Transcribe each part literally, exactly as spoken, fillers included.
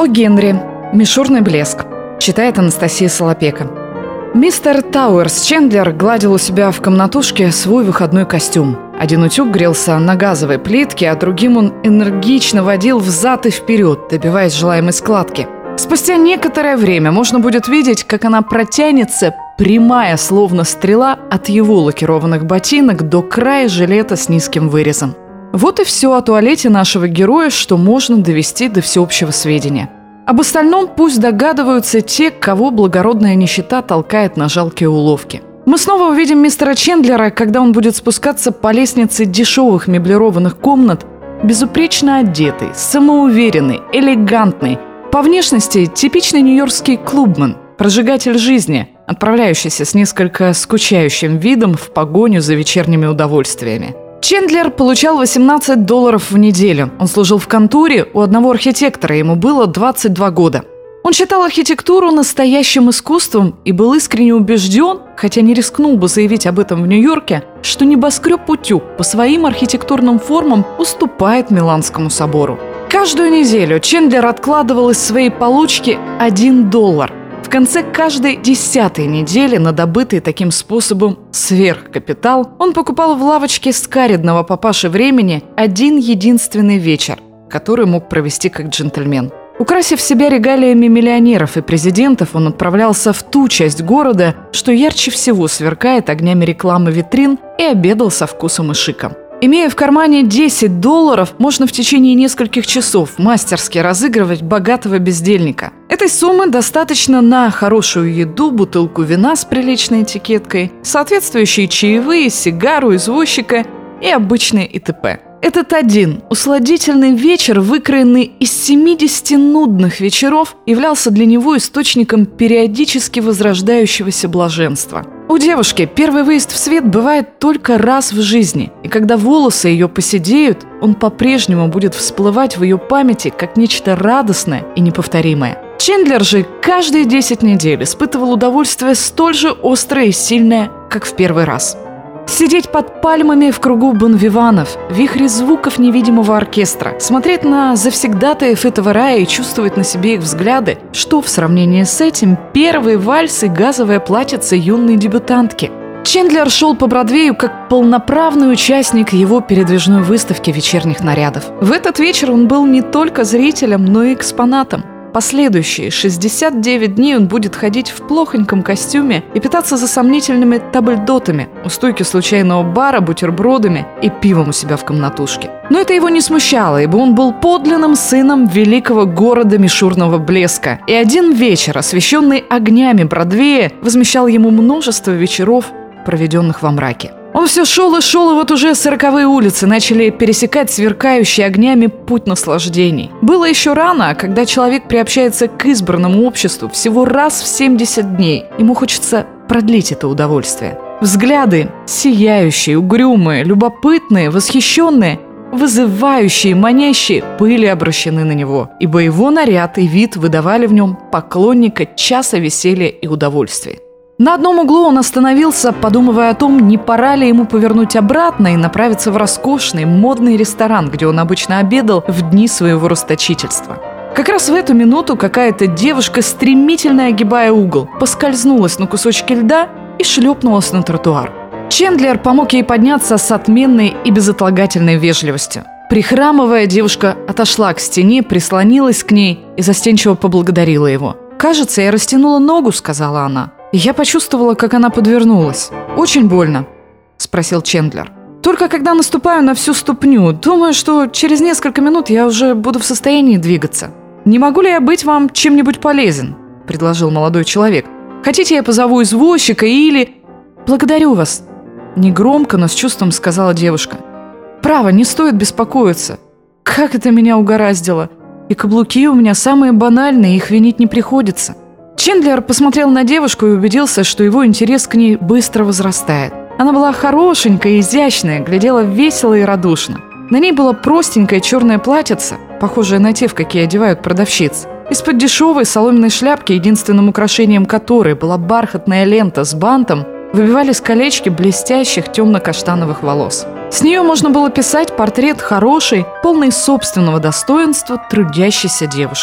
Генри. Мишурный блеск. Читает Анастасия Солопека. Мистер Тауэрс Чендлер гладил у себя в комнатушке свой выходной костюм. Один утюг грелся на газовой плитке, а другим он энергично водил взад и вперед, добиваясь желаемой складки. Спустя некоторое время можно будет видеть, как она протянется, прямая, словно стрела, от его лакированных ботинок до края жилета с низким вырезом. Вот и все о туалете нашего героя, что можно довести до всеобщего сведения. Об остальном пусть догадываются те, кого благородная нищета толкает на жалкие уловки. Мы снова увидим мистера Чендлера, когда он будет спускаться по лестнице дешевых меблированных комнат, безупречно одетый, самоуверенный, элегантный, по внешности типичный нью-йоркский клубмен, прожигатель жизни, отправляющийся с несколько скучающим видом в погоню за вечерними удовольствиями. Чендлер получал восемнадцать долларов в неделю. Он служил в конторе у одного архитектора, ему было двадцать два года. Он считал архитектуру настоящим искусством и был искренне убежден, хотя не рискнул бы заявить об этом в Нью-Йорке, что небоскреб «Утюг» по своим архитектурным формам уступает Миланскому собору. Каждую неделю Чендлер откладывал из своей получки один доллар. В конце каждой десятой недели на добытый таким способом сверхкапитал он покупал в лавочке скаредного папаши времени один единственный вечер, который мог провести как джентльмен. Украсив себя регалиями миллионеров и президентов, он отправлялся в ту часть города, что ярче всего сверкает огнями рекламы витрин, и обедал со вкусом и шиком. Имея в кармане десять долларов, можно в течение нескольких часов мастерски разыгрывать богатого бездельника. Этой суммы достаточно на хорошую еду, бутылку вина с приличной этикеткой, соответствующие чаевые, сигару, извозчика и обычные и тэ пэ. Этот один усладительный вечер, выкроенный из семидесяти нудных вечеров, являлся для него источником периодически возрождающегося блаженства. У девушки первый выезд в свет бывает только раз в жизни, и когда волосы ее поседеют, он по-прежнему будет всплывать в ее памяти как нечто радостное и неповторимое. Чендлер же каждые десять недель испытывал удовольствие столь же острое и сильное, как в первый раз. Сидеть под пальмами в кругу бонвиванов, в вихре звуков невидимого оркестра, смотреть на завсегдатаев этого рая и чувствовать на себе их взгляды, что в сравнении с этим первый вальс и газовая платьице юной дебютантки. Чендлер шел по Бродвею как полноправный участник его передвижной выставки вечерних нарядов. В этот вечер он был не только зрителем, но и экспонатом. Последующие шестьдесят девять дней он будет ходить в плохоньком костюме и питаться за сомнительными табльдотами у стойки случайного бара, бутербродами и пивом у себя в комнатушке. Но это его не смущало, ибо он был подлинным сыном великого города мишурного блеска, и один вечер, освещенный огнями Бродвея, возмещал ему множество вечеров, проведенных во мраке. Он все шел и шел, и вот уже сороковые улицы начали пересекать сверкающий огнями путь наслаждений. Было еще рано, а когда человек приобщается к избранному обществу всего раз в семьдесят дней, ему хочется продлить это удовольствие. Взгляды сияющие, угрюмые, любопытные, восхищенные, вызывающие, манящие были обращены на него, ибо его наряд и вид выдавали в нем поклонника часа веселья и удовольствия. На одном углу он остановился, подумывая о том, не пора ли ему повернуть обратно и направиться в роскошный, модный ресторан, где он обычно обедал в дни своего расточительства. Как раз в эту минуту какая-то девушка, стремительно огибая угол, поскользнулась на кусочке льда и шлепнулась на тротуар. Чендлер помог ей подняться с отменной и безотлагательной вежливостью. Прихрамывая, девушка отошла к стене, прислонилась к ней и застенчиво поблагодарила его. «Кажется, я растянула ногу», — сказала она. И я почувствовала, как она подвернулась. «Очень больно?» – спросил Чендлер. «Только когда наступаю на всю ступню, думаю, что через несколько минут я уже буду в состоянии двигаться. Не могу ли я быть вам чем-нибудь полезен?» – предложил молодой человек. «Хотите, я позову извозчика или...» «Благодарю вас», – негромко, но с чувством сказала девушка. «Право, не стоит беспокоиться. Как это меня угораздило. И каблуки у меня самые банальные, их винить не приходится». Чендлер посмотрел на девушку и убедился, что его интерес к ней быстро возрастает. Она была хорошенькая и изящная, глядела весело и радушно. На ней было простенькое черное платьице, похожее на те, в какие одевают продавщиц. Из-под дешевой соломенной шляпки, единственным украшением которой была бархатная лента с бантом, выбивались колечки блестящих темно-каштановых волос. С нее можно было писать портрет хорошей, полной собственного достоинства трудящейся девушки.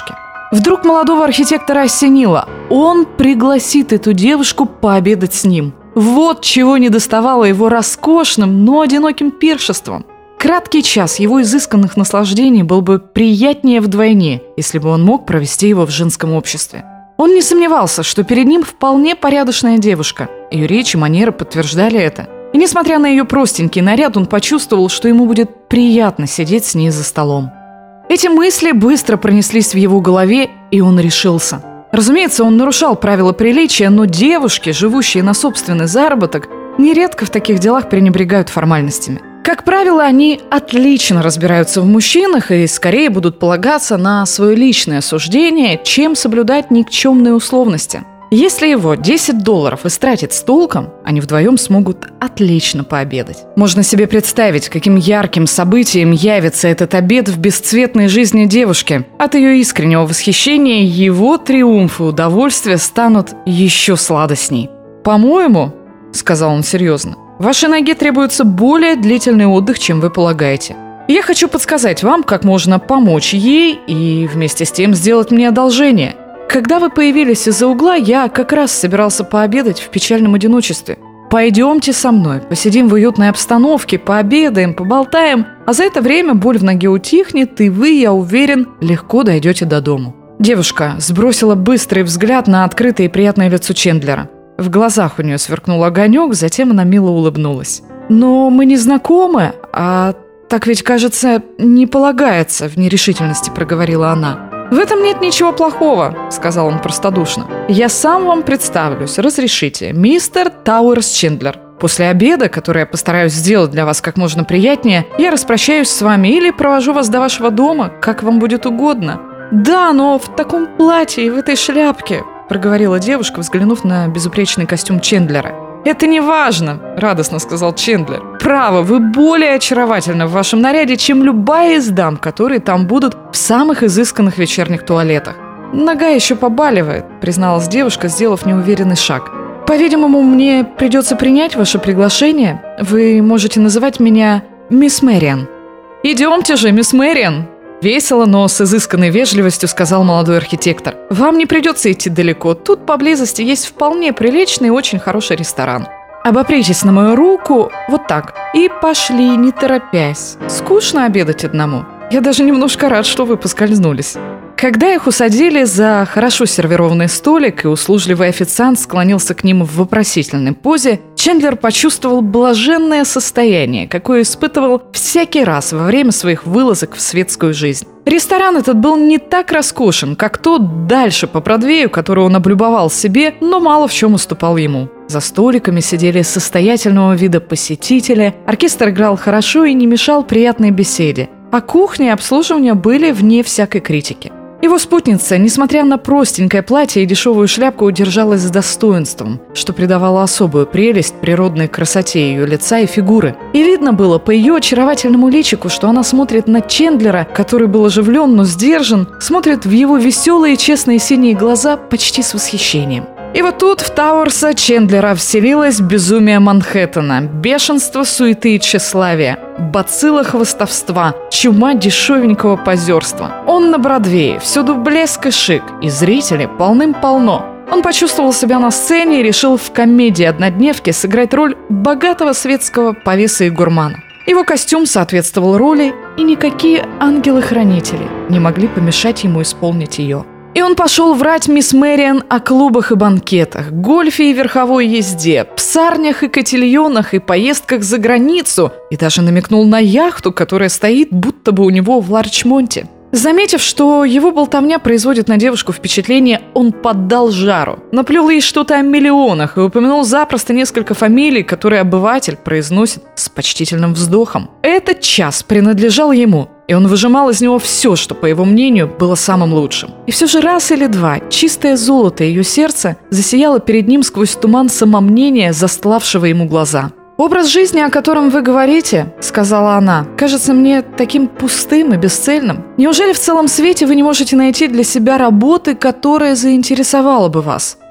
Вдруг молодого архитектора осенило. Он пригласит эту девушку пообедать с ним. Вот чего недоставало его роскошным, но одиноким пиршеством. Краткий час его изысканных наслаждений был бы приятнее вдвойне, если бы он мог провести его в женском обществе. Он не сомневался, что перед ним вполне порядочная девушка. Ее речь и манеры подтверждали это. И несмотря на ее простенький наряд, он почувствовал, что ему будет приятно сидеть с ней за столом. Эти мысли быстро пронеслись в его голове, и он решился. Разумеется, он нарушал правила приличия, но девушки, живущие на собственный заработок, нередко в таких делах пренебрегают формальностями. Как правило, они отлично разбираются в мужчинах и скорее будут полагаться на свое личное суждение, чем соблюдать никчемные условности. Если его десять долларов истратить с толком, они вдвоем смогут отлично пообедать. Можно себе представить, каким ярким событием явится этот обед в бесцветной жизни девушки. От ее искреннего восхищения его триумфы и удовольствия станут еще сладостней. «По-моему, — сказал он серьезно, — вашей ноге требуется более длительный отдых, чем вы полагаете. Я хочу подсказать вам, как можно помочь ей и вместе с тем сделать мне одолжение. Когда вы появились из-за угла, я как раз собирался пообедать в печальном одиночестве. Пойдемте со мной, посидим в уютной обстановке, пообедаем, поболтаем, а за это время боль в ноге утихнет, и вы, я уверен, легко дойдете до дому». Девушка сбросила быстрый взгляд на открытое и приятное лицо Чендлера. В глазах у нее сверкнул огонек, затем она мило улыбнулась. «Но мы не знакомы, а так ведь, кажется, не полагается», — в нерешительности проговорила она. «В этом нет ничего плохого», — сказал он простодушно. «Я сам вам представлюсь, разрешите, мистер Тауэрс Чендлер. После обеда, который я постараюсь сделать для вас как можно приятнее, я распрощаюсь с вами или провожу вас до вашего дома, как вам будет угодно». «Да, но в таком платье и в этой шляпке», — проговорила девушка, взглянув на безупречный костюм Чендлера. «Это не важно», — радостно сказал Чендлер. «Право, вы более очаровательны в вашем наряде, чем любая из дам, которые там будут в самых изысканных вечерних туалетах». «Нога еще побаливает», — призналась девушка, сделав неуверенный шаг. «По-видимому, мне придется принять ваше приглашение. Вы можете называть меня мисс Мэриан». «Идемте же, мисс Мэриан», — весело, но с изысканной вежливостью сказал молодой архитектор. «Вам не придется идти далеко. Тут поблизости есть вполне приличный и очень хороший ресторан. Обопритесь на мою руку, вот так, и пошли, не торопясь. Скучно обедать одному. Я даже немножко рад, что вы поскользнулись». Когда их усадили за хорошо сервированный столик, и услужливый официант склонился к ним в вопросительной позе, Чендлер почувствовал блаженное состояние, какое испытывал всякий раз во время своих вылазок в светскую жизнь. Ресторан этот был не так роскошен, как тот дальше по Бродвею, который он облюбовал себе, но мало в чем уступал ему. За столиками сидели состоятельного вида посетители, оркестр играл хорошо и не мешал приятной беседе, а кухня и обслуживание были вне всякой критики. Его спутница, несмотря на простенькое платье и дешевую шляпку, удержалась с достоинством, что придавало особую прелесть природной красоте ее лица и фигуры. И видно было по ее очаровательному личику, что она смотрит на Чендлера, который был оживлен, но сдержан, смотрит в его веселые, честные синие глаза почти с восхищением. И вот тут в Тауэрса Чендлера вселилось безумие Манхэттена, бешенство суеты и тщеславия, бацилла хвастовства, чума дешевенького позерства. Он на Бродвее, всюду блеск и шик, и зрители полным-полно. Он почувствовал себя на сцене и решил в комедии-однодневке сыграть роль богатого светского повеса и гурмана. Его костюм соответствовал роли, и никакие ангелы-хранители не могли помешать ему исполнить ее. И он пошел врать мисс Мэриан о клубах и банкетах, гольфе и верховой езде, псарнях и котельонах и поездках за границу, и даже намекнул на яхту, которая стоит будто бы у него в Ларчмонте. Заметив, что его болтовня производит на девушку впечатление, он поддал жару, наплел ей что-то о миллионах и упомянул запросто несколько фамилий, которые обыватель произносит с почтительным вздохом. Этот час принадлежал ему, и он выжимал из него все, что, по его мнению, было самым лучшим. И все же раз или два чистое золото ее сердца засияло перед ним сквозь туман самомнения, застлавшего ему глаза. «Образ жизни, о котором вы говорите, — сказала она, — кажется мне таким пустым и бесцельным. Неужели в целом свете вы не можете найти для себя работы, которая заинтересовала бы вас?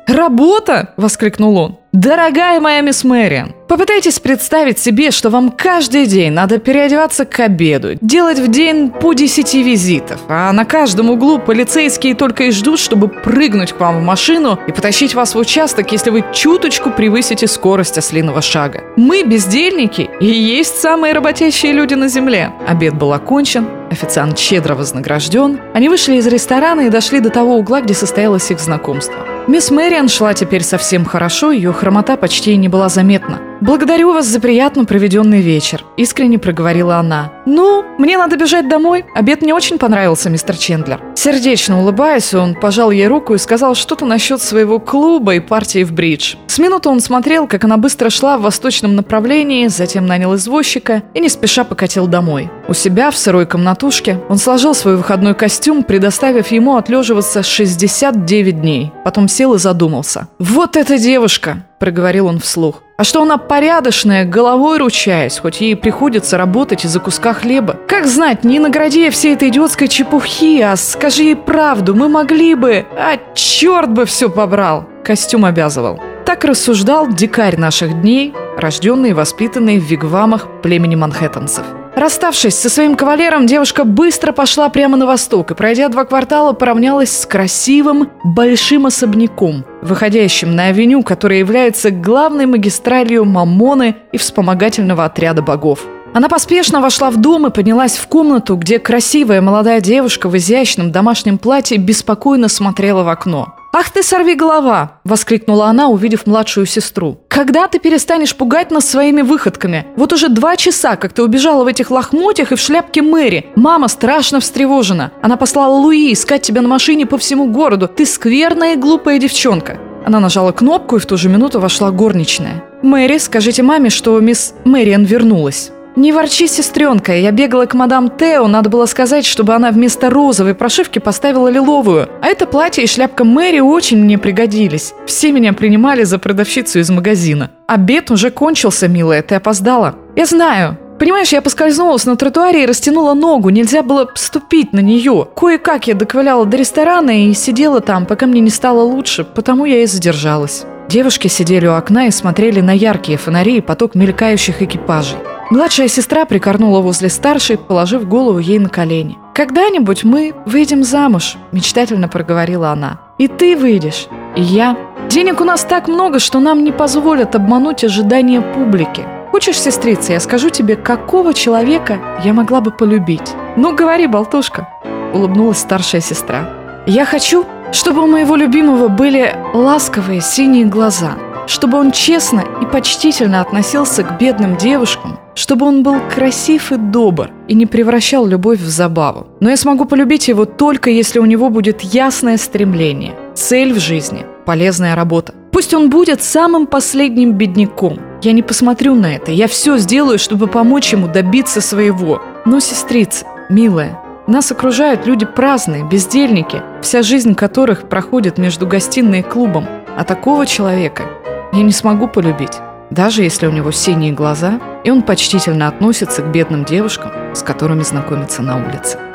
«Работа?» – воскликнул он. «Дорогая моя мисс Мэриан, попытайтесь представить себе, что вам каждый день надо переодеваться к обеду, делать в день по десяти визитов, а на каждом углу полицейские только и ждут, чтобы прыгнуть к вам в машину и потащить вас в участок, если вы чуточку превысите скорость ослиного шага. Мы, бездельники, и есть самые работящие люди на земле». Обед был окончен, официант щедро вознагражден. Они вышли из ресторана и дошли до того угла, где состоялось их знакомство. Мисс Мэриан шла теперь совсем хорошо, ее хромота почти и не была заметна. «Благодарю вас за приятно проведенный вечер», – искренне проговорила она. «Ну, мне надо бежать домой. Обед мне очень понравился, мистер Чендлер». Сердечно улыбаясь, он пожал ей руку и сказал что-то насчет своего клуба и партии в бридж. С минуты он смотрел, как она быстро шла в восточном направлении, затем нанял извозчика и не спеша покатил домой. У себя в сырой комнатушке он сложил свой выходной костюм, предоставив ему отлеживаться шестьдесят девять дней. Потом сел и задумался. «Вот эта девушка!» – проговорил он вслух. «А что она порядочная, головой ручаясь, хоть ей приходится работать из-за куска хлеба. Как знать, не награди я всей этой идиотской чепухи, а скажи ей правду, мы могли бы... А черт бы все побрал!» Костюм обязывал. Так рассуждал дикарь наших дней, рожденный и воспитанный в вигвамах племени манхэттенцев. Расставшись со своим кавалером, девушка быстро пошла прямо на восток и, пройдя два квартала, поравнялась с красивым большим особняком, выходящим на авеню, которая является главной магистралью Мамоны и вспомогательного отряда богов. Она поспешно вошла в дом и поднялась в комнату, где красивая молодая девушка в изящном домашнем платье беспокойно смотрела в окно. «Ах ты, сорвиголова!» – воскликнула она, увидев младшую сестру. «Когда ты перестанешь пугать нас своими выходками? Вот уже два часа, как ты убежала в этих лохмотьях и в шляпке Мэри. Мама страшно встревожена. Она послала Луи искать тебя на машине по всему городу. Ты скверная и глупая девчонка». Она нажала кнопку, и в ту же минуту вошла горничная. «Мэри, скажите маме, что мисс Мэриан вернулась». «Не ворчи, сестренка, я бегала к мадам Тео, надо было сказать, чтобы она вместо розовой прошивки поставила лиловую. А это платье и шляпка Мэри очень мне пригодились. Все меня принимали за продавщицу из магазина. Обед уже кончился, милая, ты опоздала». «Я знаю. Понимаешь, я поскользнулась на тротуаре и растянула ногу, нельзя было ступить на нее. Кое-как я доковыляла до ресторана и сидела там, пока мне не стало лучше, потому я и задержалась». Девушки сидели у окна и смотрели на яркие фонари и поток мелькающих экипажей. Младшая сестра прикорнула возле старшей, положив голову ей на колени. «Когда-нибудь мы выйдем замуж», – мечтательно проговорила она. «И ты выйдешь, и я. Денег у нас так много, что нам не позволят обмануть ожидания публики. Хочешь, сестрица, я скажу тебе, какого человека я могла бы полюбить?» «Ну, говори, болтушка», – улыбнулась старшая сестра. «Я хочу, чтобы у моего любимого были ласковые синие глаза, чтобы он честно и почтительно относился к бедным девушкам, чтобы он был красив и добр и не превращал любовь в забаву. Но я смогу полюбить его только если у него будет ясное стремление, цель в жизни, полезная работа. Пусть он будет самым последним бедняком. Я не посмотрю на это, я все сделаю, чтобы помочь ему добиться своего. Но, сестрица, милая, нас окружают люди праздные, бездельники, вся жизнь которых проходит между гостиной и клубом. А такого человека я не смогу полюбить, даже если у него синие глаза, и он почтительно относится к бедным девушкам, с которыми знакомится на улице».